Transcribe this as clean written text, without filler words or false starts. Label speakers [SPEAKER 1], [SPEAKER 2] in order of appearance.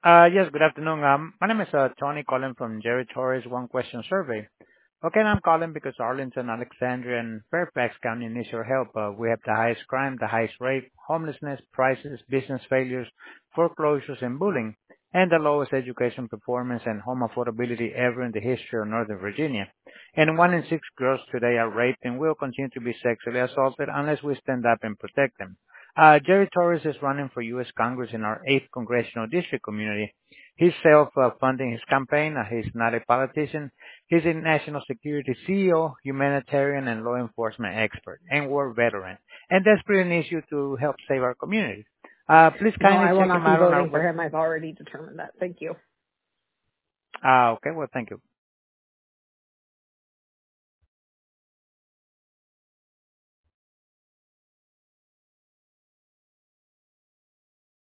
[SPEAKER 1] Yes, good afternoon. My name is Tony calling from Jerry Torres One Question Survey. Okay, and I'm calling because Arlington, Alexandria, and Fairfax County needs your help. We have the highest crime, the highest rape, homelessness, prices, business failures, foreclosures, and bullying, and the lowest education performance and home affordability ever in the history of Northern Virginia. And 1 in 6 girls today are raped and will continue to be sexually assaulted unless we stand up and protect them. Jerry Torres is running for U.S. Congress in our 8th Congressional District community. He's self-funding his campaign. He's not a politician. He's a national security CEO, humanitarian, and law enforcement expert, and war veteran, and desperate an issue to help save our community. Please
[SPEAKER 2] No,
[SPEAKER 1] kindly
[SPEAKER 2] I will
[SPEAKER 1] check
[SPEAKER 2] not
[SPEAKER 1] him
[SPEAKER 2] be
[SPEAKER 1] out on our
[SPEAKER 2] voting for
[SPEAKER 1] web.
[SPEAKER 2] him. I've already determined that. Thank you.
[SPEAKER 1] Okay, well, thank you.